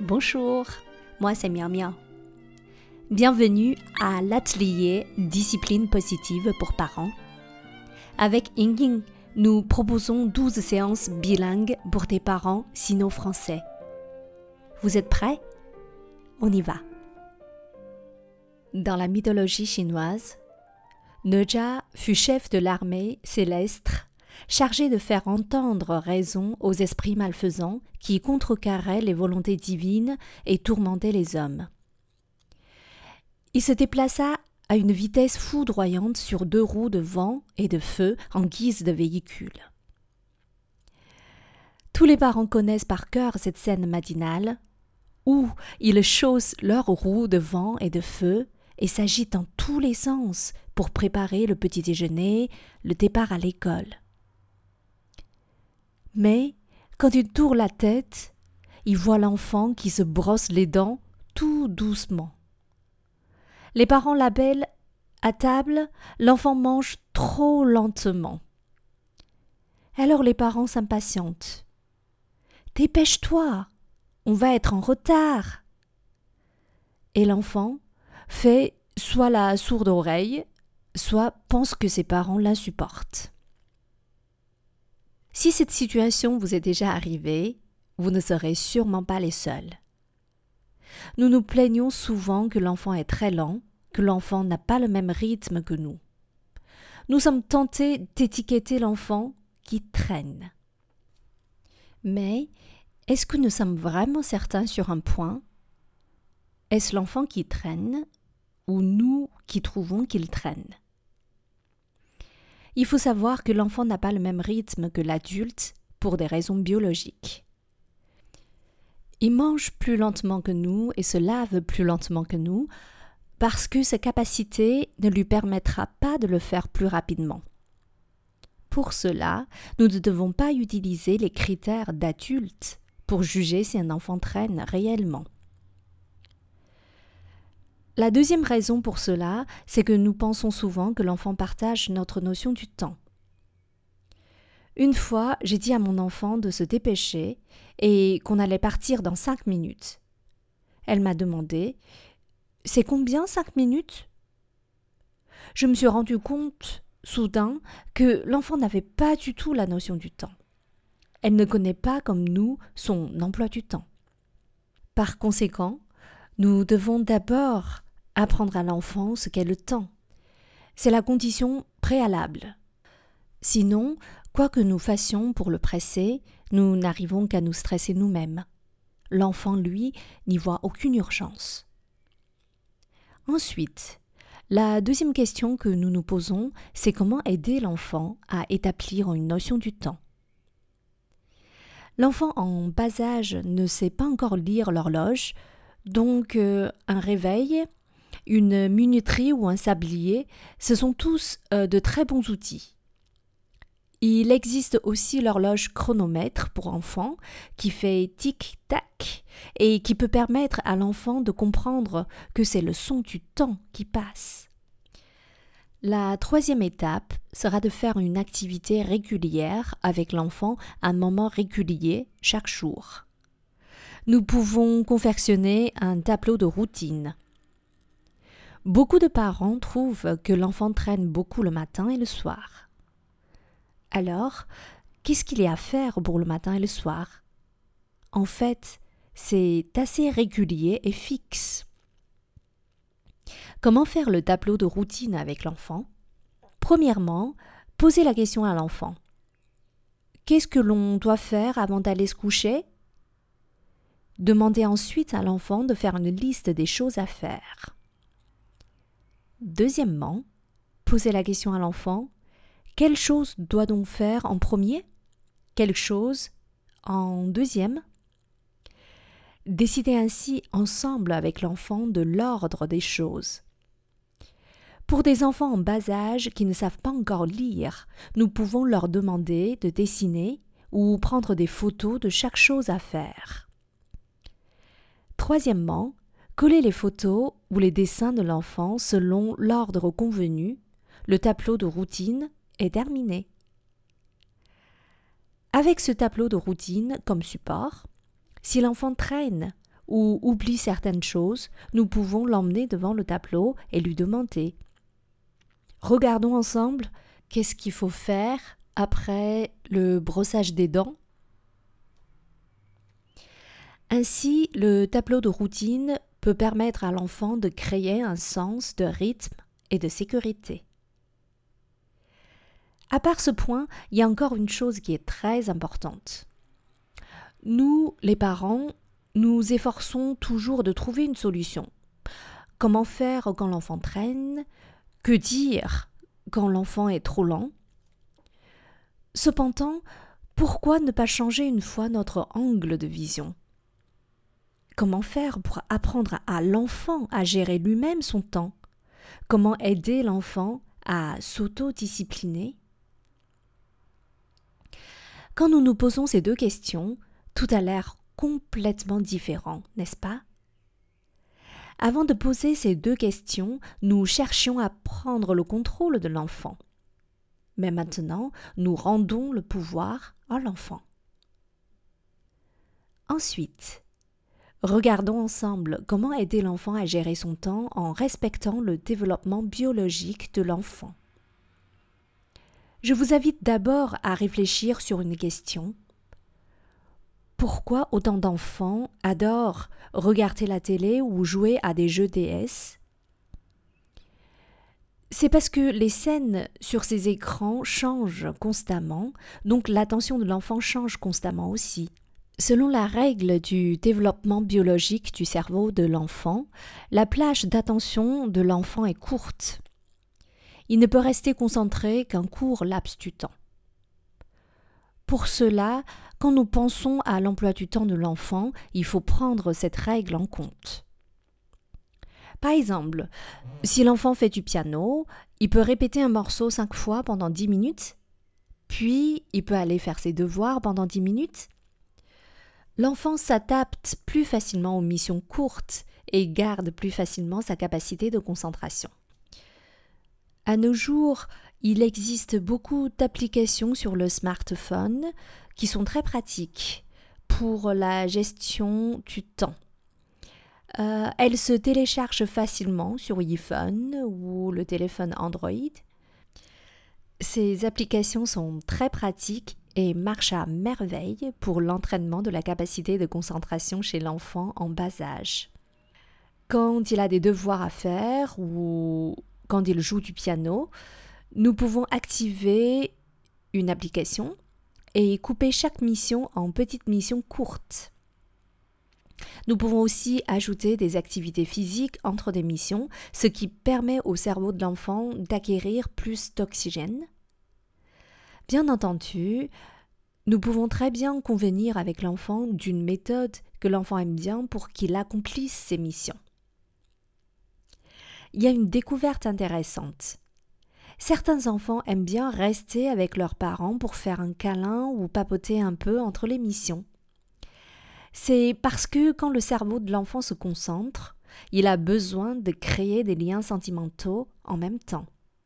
Bonjour, moi c'est Miao Miao. Bienvenue à l'atelier Discipline positive pour parents. Avec Ying, nous proposons 12 séances bilingues pour des parents sino-français. Vous êtes prêts? On y va. Dans la mythologie chinoise, Nezha fut chef de l'armée céleste, chargé de faire entendre raison aux esprits malfaisants qui contrecarraient les volontés divines et tourmentaient les hommes. Il se déplaça à une vitesse foudroyante sur 2 roues de vent et de feu en guise de véhicule. Tous les parents connaissent par cœur cette scène matinale où ils chaussent leurs roues de vent et de feu et s'agitent dans tous les sens pour préparer le petit déjeuner, le départ à l'école. Mais, quand il tourne la tête, il voit l'enfant qui se brosse les dents tout doucement. Les parents l'appellent à table, l'enfant mange trop lentement. Alors les parents s'impatientent. « Dépêche-toi, on va être en retard !» Et l'enfant fait soit la sourde oreille, soit pense que ses parents l'insupportent. Si cette situation vous est déjà arrivée, vous ne serez sûrement pas les seuls. Nous nous plaignons souvent que l'enfant est très lent, que l'enfant n'a pas le même rythme que nous. Nous sommes tentés d'étiqueter l'enfant qui traîne. Mais est-ce que nous sommes vraiment certains sur un point? Est-ce l'enfant qui traîne ou nous qui trouvons qu'il traîne? Il faut savoir que l'enfant n'a pas le même rythme que l'adulte pour des raisons biologiques. Il mange plus lentement que nous et se lave plus lentement que nous parce que sa capacité ne lui permettra pas de le faire plus rapidement. Pour cela, nous ne devons pas utiliser les critères d'adulte pour juger si un enfant traîne réellement. La deuxième raison pour cela, c'est que nous pensons souvent que l'enfant partage notre notion du temps. Une fois, j'ai dit à mon enfant de se dépêcher et qu'on allait partir dans 5 minutes. Elle m'a demandé « C'est combien 5 minutes ?» Je me suis rendu compte, soudain, que l'enfant n'avait pas du tout la notion du temps. Elle ne connaît pas comme nous son emploi du temps. Par conséquent, nous devons d'abord apprendre à l'enfant ce qu'est le temps. C'est la condition préalable. Sinon, quoi que nous fassions pour le presser, nous n'arrivons qu'à nous stresser nous-mêmes. L'enfant, lui, n'y voit aucune urgence. Ensuite, la deuxième question que nous nous posons, c'est comment aider l'enfant à établir une notion du temps. L'enfant en bas âge ne sait pas encore lire l'horloge, donc un réveil, une minuterie ou un sablier, ce sont tous de très bons outils. Il existe aussi l'horloge chronomètre pour enfants qui fait tic-tac et qui peut permettre à l'enfant de comprendre que c'est le son du temps qui passe. La troisième étape sera de faire une activité régulière avec l'enfant à un moment régulier chaque jour. Nous pouvons confectionner un tableau de routine. Beaucoup de parents trouvent que l'enfant traîne beaucoup le matin et le soir. Alors, qu'est-ce qu'il y a à faire pour le matin et le soir? En fait, c'est assez régulier et fixe. Comment faire le tableau de routine avec l'enfant? Premièrement, posez la question à l'enfant. Qu'est-ce que l'on doit faire avant d'aller se coucher? Demandez ensuite à l'enfant de faire une liste des choses à faire. Deuxièmement, posez la question à l'enfant. Quelle chose doit-on faire en premier? Quelle chose en deuxième? Décidez ainsi ensemble avec l'enfant de l'ordre des choses. Pour des enfants en bas âge qui ne savent pas encore lire, nous pouvons leur demander de dessiner ou prendre des photos de chaque chose à faire. Troisièmement, collez les photos ou les dessins de l'enfant selon l'ordre convenu. Le tableau de routine est terminé. Avec ce tableau de routine comme support, si l'enfant traîne ou oublie certaines choses, nous pouvons l'emmener devant le tableau et lui demander « Regardons ensemble, qu'est-ce qu'il faut faire après le brossage des dents ?» Ainsi, le tableau de routine peut permettre à l'enfant de créer un sens de rythme et de sécurité. À part ce point, il y a encore une chose qui est très importante. Nous, les parents, nous efforçons toujours de trouver une solution. Comment faire quand l'enfant traîne? Que dire quand l'enfant est trop lent? Cependant, pourquoi ne pas changer une fois notre angle de vision? Comment faire pour apprendre à l'enfant à gérer lui-même son temps? Comment aider l'enfant à s'auto-discipliner? Quand nous nous posons ces deux questions, tout a l'air complètement différent, n'est-ce pas? Avant de poser ces deux questions, nous cherchions à prendre le contrôle de l'enfant. Mais maintenant, nous rendons le pouvoir à l'enfant. Ensuite, regardons ensemble comment aider l'enfant à gérer son temps en respectant le développement biologique de l'enfant. Je vous invite d'abord à réfléchir sur une question. Pourquoi autant d'enfants adorent regarder la télé ou jouer à des jeux DS? C'est parce que les scènes sur ces écrans changent constamment, donc l'attention de l'enfant change constamment aussi. Selon la règle du développement biologique du cerveau de l'enfant, la plage d'attention de l'enfant est courte. Il ne peut rester concentré qu'un court laps du temps. Pour cela, quand nous pensons à l'emploi du temps de l'enfant, il faut prendre cette règle en compte. Par exemple, si l'enfant fait du piano, il peut répéter un morceau 5 fois pendant 10 minutes, puis il peut aller faire ses devoirs pendant 10 minutes. L'enfant s'adapte plus facilement aux missions courtes et garde plus facilement sa capacité de concentration. À nos jours, il existe beaucoup d'applications sur le smartphone qui sont très pratiques pour la gestion du temps. Elles se téléchargent facilement sur iPhone ou le téléphone Android. Ces applications sont très pratiques et marchent à merveille pour l'entraînement de la capacité de concentration chez l'enfant en bas âge. Quand il a des devoirs à faire ou quand il joue du piano, nous pouvons activer une application et couper chaque mission en petites missions courtes. Nous pouvons aussi ajouter des activités physiques entre des missions, ce qui permet au cerveau de l'enfant d'acquérir plus d'oxygène. Bien entendu, nous pouvons très bien convenir avec l'enfant d'une méthode que l'enfant aime bien pour qu'il accomplisse ses missions. Il y a une découverte intéressante. Certains enfants aiment bien rester avec leurs parents pour faire un câlin ou papoter un peu entre les missions. C'est parce que quand le cerveau de l'enfant se concentre, il a besoin de créer des liens sentimentaux en même temps.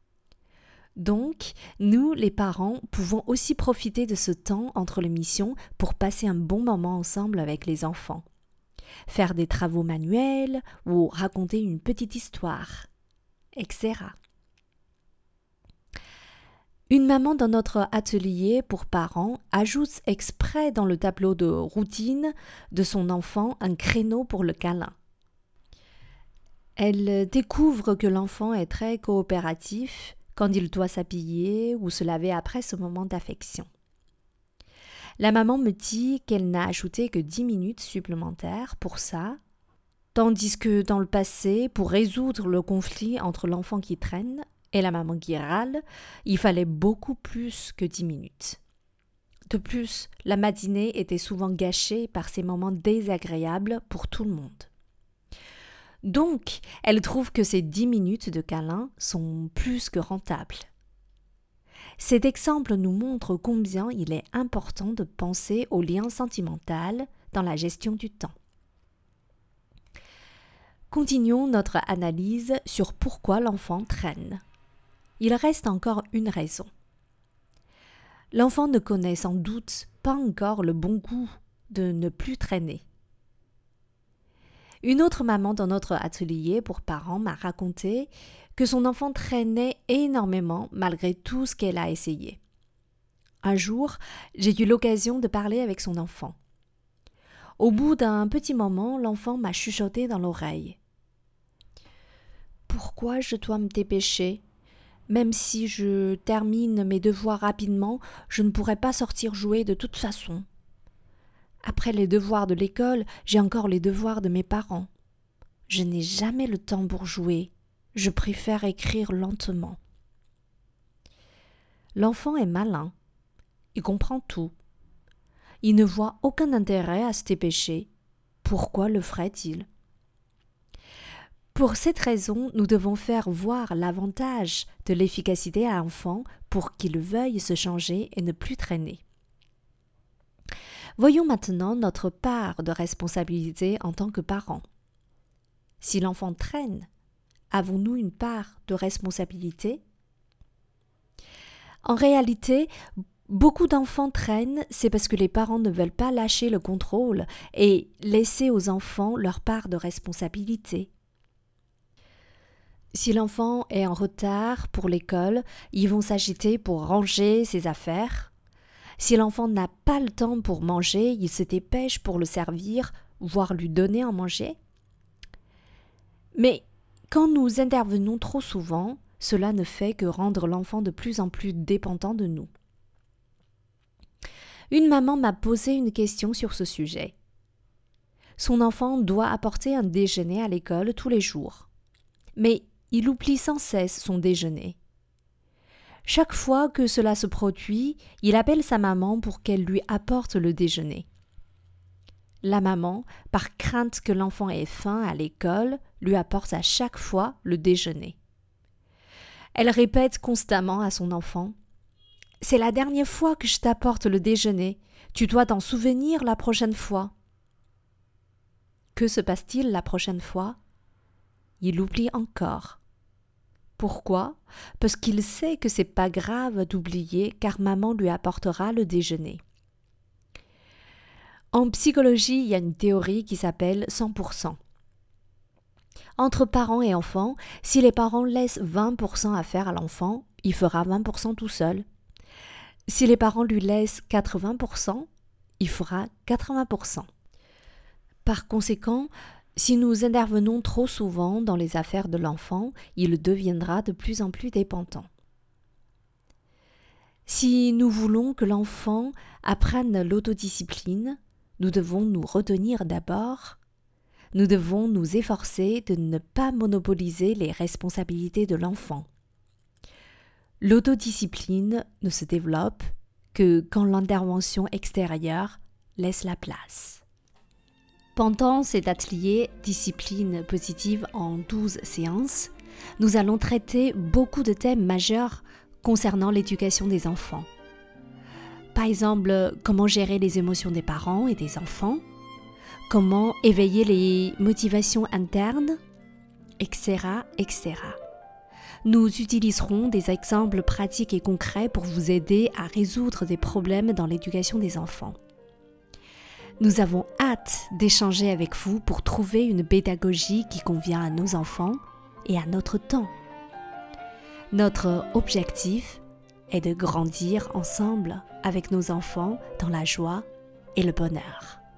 Donc, nous, les parents, pouvons aussi profiter de ce temps entre les missions pour passer un bon moment ensemble avec les enfants. Faire des travaux manuels ou raconter une petite histoire, etc. Une maman dans notre atelier pour parents ajoute exprès dans le tableau de routine de son enfant un créneau pour le câlin. Elle découvre que l'enfant est très coopératif quand il doit s'habiller ou se laver après ce moment d'affection. La maman me dit qu'elle n'a ajouté que 10 minutes supplémentaires pour ça, tandis que dans le passé, pour résoudre le conflit entre l'enfant qui traîne et la maman qui râle, il fallait beaucoup plus que 10 minutes. De plus, la matinée était souvent gâchée par ces moments désagréables pour tout le monde. Donc, elle trouve que ces 10 minutes de câlin sont plus que rentables. Cet exemple nous montre combien il est important de penser au lien sentimental dans la gestion du temps. Continuons notre analyse sur pourquoi l'enfant traîne. Il reste encore une raison. L'enfant ne connaît sans doute pas encore le bon goût de ne plus traîner. Une autre maman dans notre atelier pour parents m'a raconté que son enfant traînait énormément malgré tout ce qu'elle a essayé. Un jour, j'ai eu l'occasion de parler avec son enfant. Au bout d'un petit moment, l'enfant m'a chuchoté dans l'oreille. « Pourquoi je dois me dépêcher ? Même si je termine mes devoirs rapidement, je ne pourrai pas sortir jouer de toute façon. Après les devoirs de l'école, j'ai encore les devoirs de mes parents. Je n'ai jamais le temps pour jouer. Je préfère écrire lentement. » L'enfant est malin. Il comprend tout. Il ne voit aucun intérêt à se dépêcher. Pourquoi le ferait-il ? Pour cette raison, nous devons faire voir l'avantage de l'efficacité à l'enfant pour qu'il veuille se changer et ne plus traîner. Voyons maintenant notre part de responsabilité en tant que parents. Si l'enfant traîne, avons-nous une part de responsabilité ? En réalité, beaucoup d'enfants traînent, c'est parce que les parents ne veulent pas lâcher le contrôle et laisser aux enfants leur part de responsabilité. Si l'enfant est en retard pour l'école, ils vont s'agiter pour ranger ses affaires. Si l'enfant n'a pas le temps pour manger, il se dépêche pour le servir, voire lui donner à manger. Mais quand nous intervenons trop souvent, cela ne fait que rendre l'enfant de plus en plus dépendant de nous. Une maman m'a posé une question sur ce sujet. Son enfant doit apporter un déjeuner à l'école tous les jours. Mais il oublie sans cesse son déjeuner. Chaque fois que cela se produit, il appelle sa maman pour qu'elle lui apporte le déjeuner. La maman, par crainte que l'enfant ait faim à l'école, lui apporte à chaque fois le déjeuner. Elle répète constamment à son enfant « C'est la dernière fois que je t'apporte le déjeuner. Tu dois t'en souvenir la prochaine fois. » Que se passe-t-il la prochaine fois ? Il oublie encore. Pourquoi ? Parce qu'il sait que c'est pas grave d'oublier car maman lui apportera le déjeuner. En psychologie, il y a une théorie qui s'appelle 100%. Entre parents et enfants, si les parents laissent 20% à faire à l'enfant, il fera 20% tout seul. Si les parents lui laissent 80%, il fera 80%. Par conséquent, si nous intervenons trop souvent dans les affaires de l'enfant, il deviendra de plus en plus dépendant. Si nous voulons que l'enfant apprenne l'autodiscipline, nous devons nous retenir d'abord. Nous devons nous efforcer de ne pas monopoliser les responsabilités de l'enfant. L'autodiscipline ne se développe que quand l'intervention extérieure laisse la place. Pendant cet atelier Discipline positive en 12 séances, nous allons traiter beaucoup de thèmes majeurs concernant l'éducation des enfants. Par exemple, comment gérer les émotions des parents et des enfants, comment éveiller les motivations internes, etc., etc. Nous utiliserons des exemples pratiques et concrets pour vous aider à résoudre des problèmes dans l'éducation des enfants. Nous avons hâte d'échanger avec vous pour trouver une pédagogie qui convient à nos enfants et à notre temps. Notre objectif est de grandir ensemble avec nos enfants dans la joie et le bonheur.